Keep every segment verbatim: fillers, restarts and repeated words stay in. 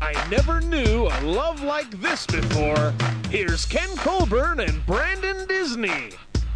I never knew a love like this before. Here's Ken Colburn and Brandon Disney.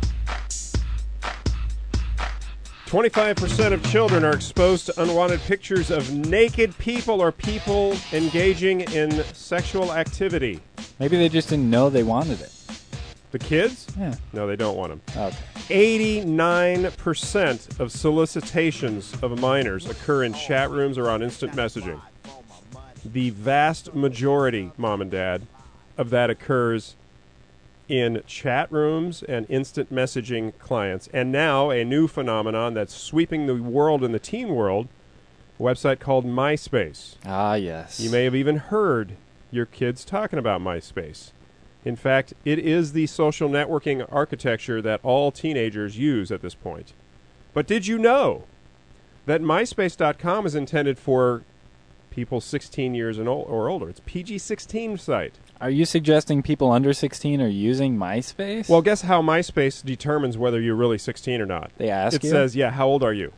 twenty-five percent of children are exposed to unwanted pictures of naked people or people engaging in sexual activity. Maybe they just didn't know they wanted it. The kids? Yeah. No, they don't want them. Okay. eighty-nine percent of solicitations of minors occur in chat rooms or on instant messaging. The vast majority, Mom and Dad, of that occurs in chat rooms and instant messaging clients. And now a new phenomenon that's sweeping the world and the teen world, a website called MySpace. Ah, yes. You may have even heard your kids talking about MySpace. In fact, it is the social networking architecture that all teenagers use at this point. But did you know that MySpace dot com is intended for people sixteen years and ol- or older? It's a P G sixteen site. Are you suggesting people under sixteen are using MySpace? Well, guess how MySpace determines whether you're really sixteen or not. They ask it you? It says, yeah, how old are you?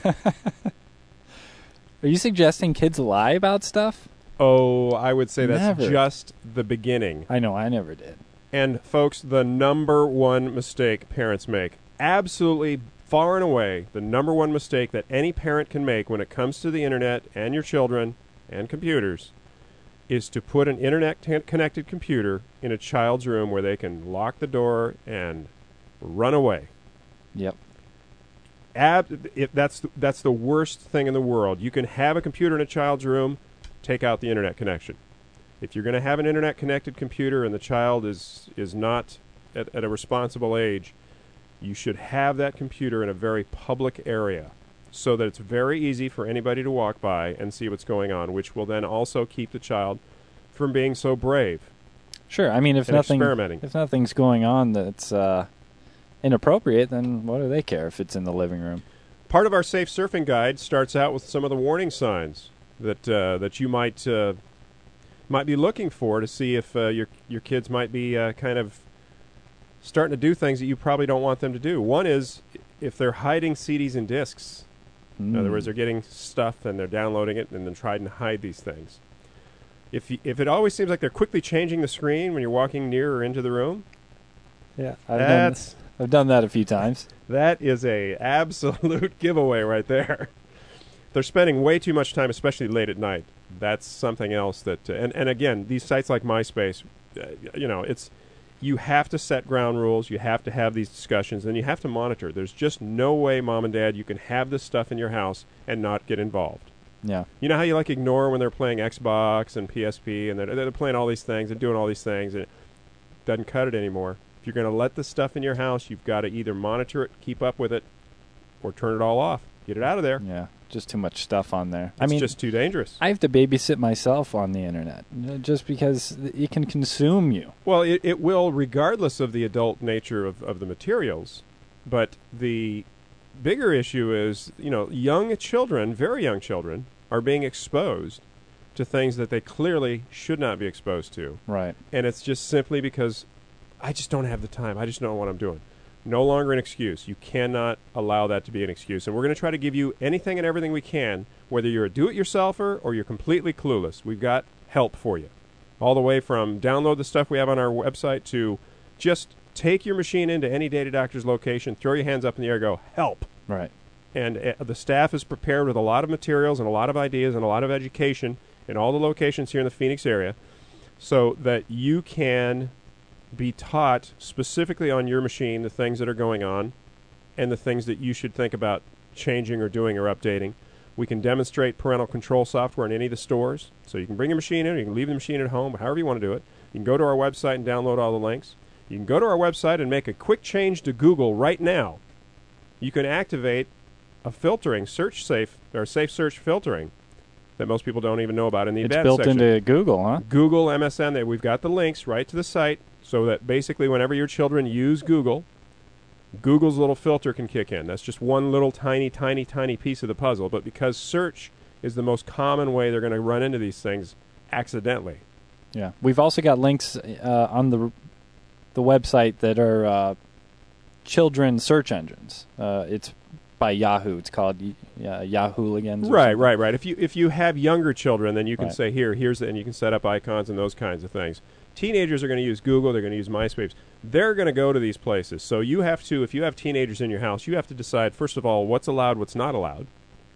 Are you suggesting kids lie about stuff? Oh, I would say that's Never. just the beginning. I know, I never did. And, folks, the number one mistake parents make, absolutely far and away, the number one mistake that any parent can make when it comes to the Internet and your children and computers, is to put an Internet-connected computer in a child's room where they can lock the door and run away. Yep. Ab- it, that's, that's the worst thing in the world. You can have a computer in a child's room, take out the Internet connection. If you're going to have an Internet-connected computer and the child is, is not at, at a responsible age, you should have that computer in a very public area so that it's very easy for anybody to walk by and see what's going on, which will then also keep the child from being so brave. Sure. I mean, if and nothing, experimenting. if nothing's going on that's uh, inappropriate, then what do they care if it's in the living room? Part of our Safe Surfing Guide starts out with some of the warning signs that uh, that you might uh, might be looking for to see if uh, your your kids might be uh, kind of starting to do things that you probably don't want them to do. One is if they're hiding C Ds and discs. Mm. In other words, they're getting stuff and they're downloading it and then trying to hide these things. If you, if it always seems like they're quickly changing the screen when you're walking near or into the room, yeah, I've that's done, I've done that a few times. That is a absolute giveaway right there. They're spending way too much time, especially late at night. That's something else that, uh, and and again, these sites like MySpace, uh, you know, it's you have to set ground rules. You have to have these discussions, and you have to monitor. There's just no way, Mom and Dad, you can have this stuff in your house and not get involved. Yeah. You know how you like ignore when they're playing Xbox and P S P, and they're, they're playing all these things and doing all these things, and it doesn't cut it anymore. If you're going to let this stuff in your house, you've got to either monitor it, keep up with it, or turn it all off. Get it out of there. Yeah. Just too much stuff on there. It's I mean, just too dangerous. I have to babysit myself on the Internet just because it can consume you. Well, it, it will, regardless of the adult nature of, of the materials. But the bigger issue is, you know, young children, very young children, are being exposed to things that they clearly should not be exposed to. Right. And it's just simply because I just don't have the time. I just don't know what I'm doing. No longer an excuse. You cannot allow that to be an excuse. And we're going to try to give you anything and everything we can, whether you're a do-it-yourselfer or you're completely clueless. We've got help for you. All the way from download the stuff we have on our website to just take your machine into any Data Doctor's location, throw your hands up in the air, go, help. Right. And uh, the staff is prepared with a lot of materials and a lot of ideas and a lot of education in all the locations here in the Phoenix area so that you can be taught specifically on your machine the things that are going on and the things that you should think about changing or doing or updating. We can demonstrate parental control software in any of the stores. So you can bring your machine in, or you can leave the machine at home, however you want to do it. You can go to our website and download all the links. You can go to our website and make a quick change to Google right now. You can activate a filtering, search safe, or safe search filtering that most people don't even know about in the It's advanced built section. into Google, huh? Google, M S N, we've got the links right to the site so that basically whenever your children use Google, Google's little filter can kick in. That's just one little tiny, tiny, tiny piece of the puzzle. But because search is the most common way they're going to run into these things accidentally. Yeah. We've also got links uh, on the the website that are uh, children search engines. Uh, it's by Yahoo. It's called uh, Yahooligans. or Right, something. right, right. If you if you have younger children, then you can Right. say here, here's the, and you can set up icons and those kinds of things. Teenagers are going to use Google. They're going to use MySpace. They're going to go to these places. So you have to, if you have teenagers in your house, you have to decide first of all what's allowed, what's not allowed.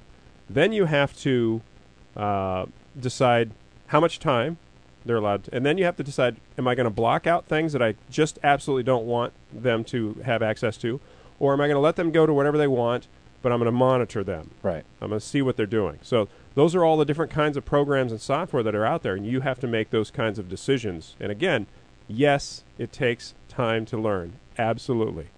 Then you have to uh, decide how much time they're allowed to, and then you have to decide, am I going to block out things that I just absolutely don't want them to have access to, or am I going to let them go to whatever they want, but I'm going to monitor them. Right. I'm going to see what they're doing. So those are all the different kinds of programs and software that are out there, and you have to make those kinds of decisions. And again, yes, it takes time to learn. Absolutely.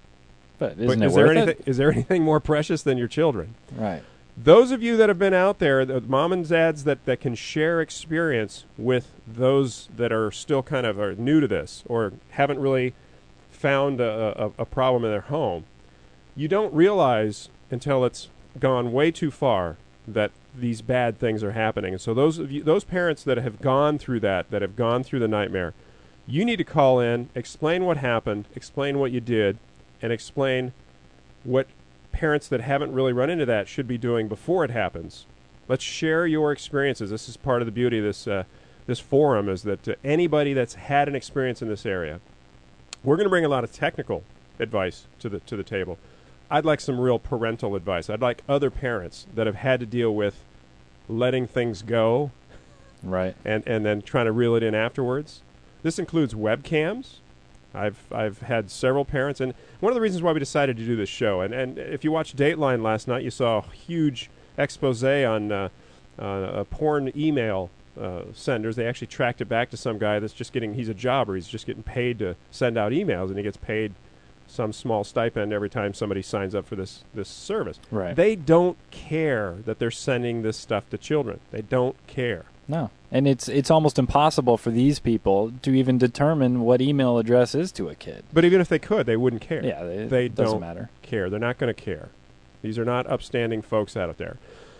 But isn't But it is there worth anything it? is there anything more precious than your children? Right. Those of you that have been out there, the mom and dads that, that can share experience with those that are still kind of are new to this or haven't really found a, a, a problem in their home, you don't realize until it's gone way too far that these bad things are happening. And so those of you, those parents that have gone through that, that have gone through the nightmare, you need to call in, explain what happened, explain what you did, and explain what parents that haven't really run into that should be doing before it happens. Let's share your experiences. This is part of the beauty of this uh, this forum, is that uh, anybody that's had an experience in this area, we're going to bring a lot of technical advice to the to the table. I'd like some real parental advice. I'd like other parents that have had to deal with letting things go Right. and, and then trying to reel it in afterwards. This includes webcams. I've I've had several parents, and one of the reasons why we decided to do this show, and, and if you watched Dateline last night, you saw a huge expose on uh, uh, uh, porn email uh, senders. They actually tracked it back to some guy that's just getting, he's a jobber, he's just getting paid to send out emails, and he gets paid some small stipend every time somebody signs up for this, this service. Right. They don't care that they're sending this stuff to children. They don't care. No. And it's it's almost impossible for these people to even determine what email address is to a kid. But even if they could, they wouldn't care. Yeah, they, they it doesn't don't matter. care. They're not going to care. These are not upstanding folks out there.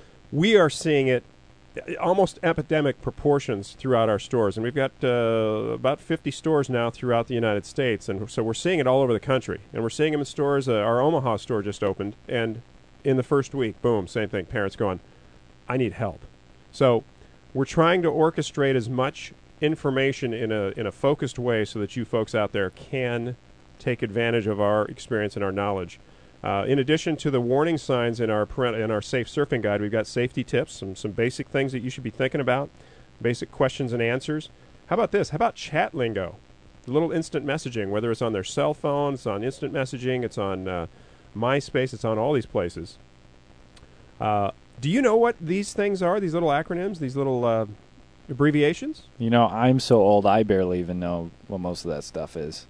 We are seeing it almost epidemic proportions throughout our stores, and we've got uh, about fifty stores now throughout the United States, and so we're seeing it all over the country. And we're seeing them in stores. Uh, our Omaha store just opened, and in the first week, boom, same thing. Parents going, I need help. So we're trying to orchestrate as much information in a in a focused way so that you folks out there can take advantage of our experience and our knowledge. Uh, in addition to the warning signs in our parent, in our safe surfing guide, we've got safety tips, some some basic things that you should be thinking about, basic questions and answers. How about this? How about chat lingo? A little instant messaging, whether it's on their cell phone, it's on instant messaging, it's on uh, MySpace, it's on all these places. Uh, do you know what these things are, these little acronyms, these little uh, abbreviations? You know, I'm so old I barely even know what most of that stuff is.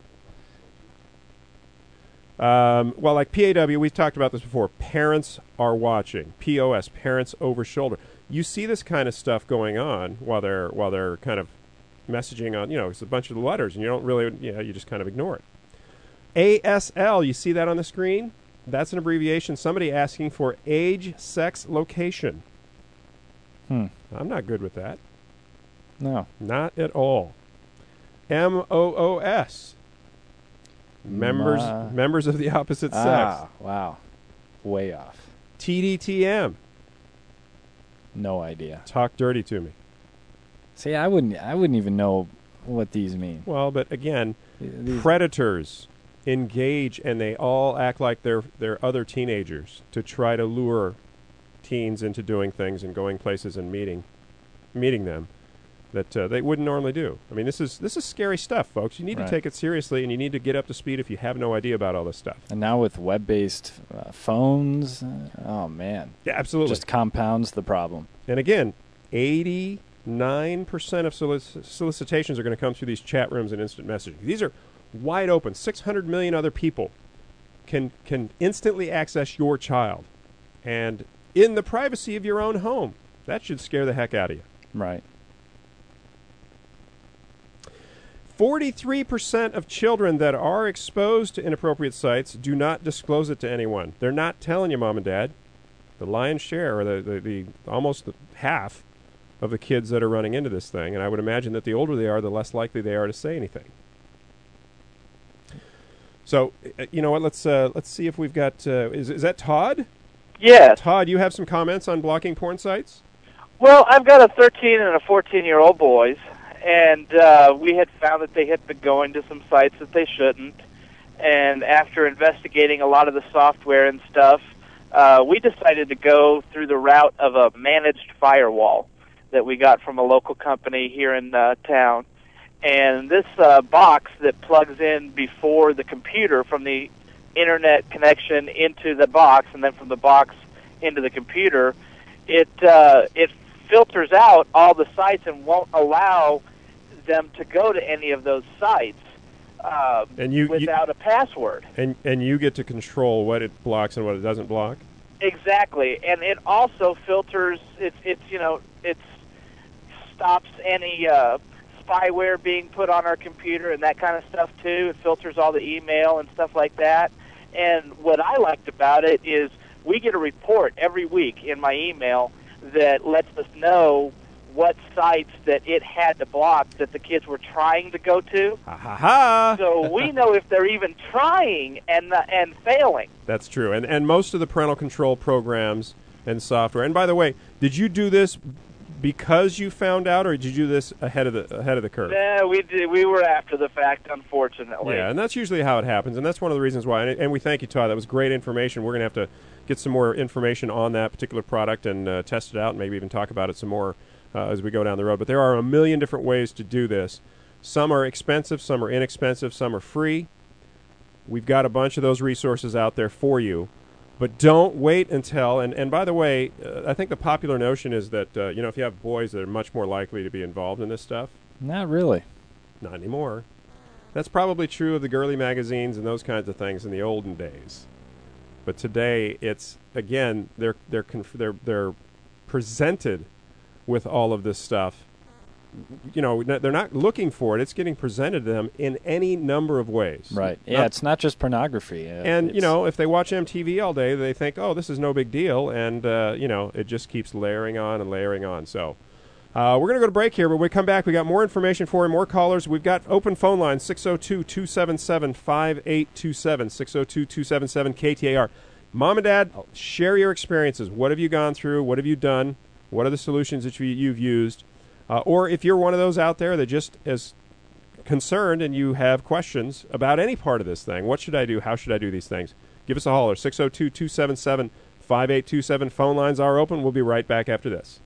Um, well, like P A W, we've talked about this before. Parents are watching. P O S, parents over shoulder. You see this kind of stuff going on while they're while they're kind of messaging on. You know, it's a bunch of letters, and you don't really, you know, you just kind of ignore it. A S L, you see that on the screen? That's an abbreviation. Somebody asking for age, sex, location. Hmm. I'm not good with that. No. Not at all. M O O S. Members Ma- members of the opposite sex. Ah, wow. Way off. T D T M. No idea. Talk dirty to me. See, I wouldn't I wouldn't even know what these mean. Well, but again, These- predators engage, and they all act like they're they're other teenagers to try to lure teens into doing things and going places and meeting meeting them that uh, they wouldn't normally do. I mean, this is this is scary stuff, folks. You need Right. to take it seriously, and you need to get up to speed if you have no idea about all this stuff. And now with web-based uh, phones, uh, oh man, Yeah, absolutely. just compounds the problem. And again, eighty-nine percent of solic- solicitations are going to come through these chat rooms and instant messaging. These are wide open. six hundred million other people can can instantly access your child, and in the privacy of your own home. That should scare the heck out of you. Right. forty-three percent of children that are exposed to inappropriate sites do not disclose it to anyone. They're not telling you, mom and dad. The lion's share, or the, the, the almost the half of the kids that are running into this thing, and I would imagine that the older they are, the less likely they are to say anything. So, uh, you know what? Let's uh, let's see if we've got. Uh, is is that Todd? Yes. Todd, you have some comments on blocking porn sites? Well, I've got a thirteen and a fourteen-year-old boys, and uh, we had found that they had been going to some sites that they shouldn't. And after investigating a lot of the software and stuff, uh, we decided to go through the route of a managed firewall that we got from a local company here in uh, town. And this uh, box that plugs in before the computer from the internet connection into the box, and then from the box into the computer, it uh, it filters out all the sites and won't allow them to go to any of those sites uh, and you, without you, a password. And and you get to control what it blocks and what it doesn't block? Exactly. And it also filters, it's, it's you know, it stops any uh, spyware being put on our computer and that kind of stuff, too. It filters all the email and stuff like that. And what I liked about it is we get a report every week in my email that lets us know what sites that it had to block that the kids were trying to go to. Ha ha ha! So we know if they're even trying and uh, and failing. That's true. And and most of the parental control programs and software. And by the way, did you do this because you found out, or did you do this ahead of the ahead of the curve? Yeah, we did. We were after the fact, unfortunately. Yeah, and that's usually how it happens, and that's one of the reasons why. And, and we thank you, Todd. That was great information. We're going to have to get some more information on that particular product and uh, test it out, and maybe even talk about it some more uh, as we go down the road. But there are a million different ways to do this. Some are expensive, some are inexpensive, some are free. We've got a bunch of those resources out there for you. But don't wait until, and, and by the way, uh, I think the popular notion is that, uh, you know, if you have boys, they're much more likely to be involved in this stuff. Not really. Not anymore. That's probably true of the girly magazines and those kinds of things in the olden days. But today, it's, again, they're they're conf- they're they're presented with all of this stuff. You know, they're not looking for it. It's getting presented to them in any number of ways. Right. Yeah, not, it's not just pornography. Uh, and, you know, if they watch M T V all day, they think, oh, this is no big deal. And, uh, you know, it just keeps layering on and layering on. So uh, we're going to go to break here. But when we come back, we got more information for you, more callers. We've got open phone lines, six oh two, two seven seven, five eight two seven, six oh two, two seven seven, K T A R. Mom and Dad, share your experiences. What have you gone through? What have you done? What are the solutions that you, you've used? Uh, or if you're one of those out there that just is concerned and you have questions about any part of this thing, what should I do? How should I do these things? Give us a holler, six oh two, two seven seven, five eight two seven. Phone lines are open. We'll be right back after this.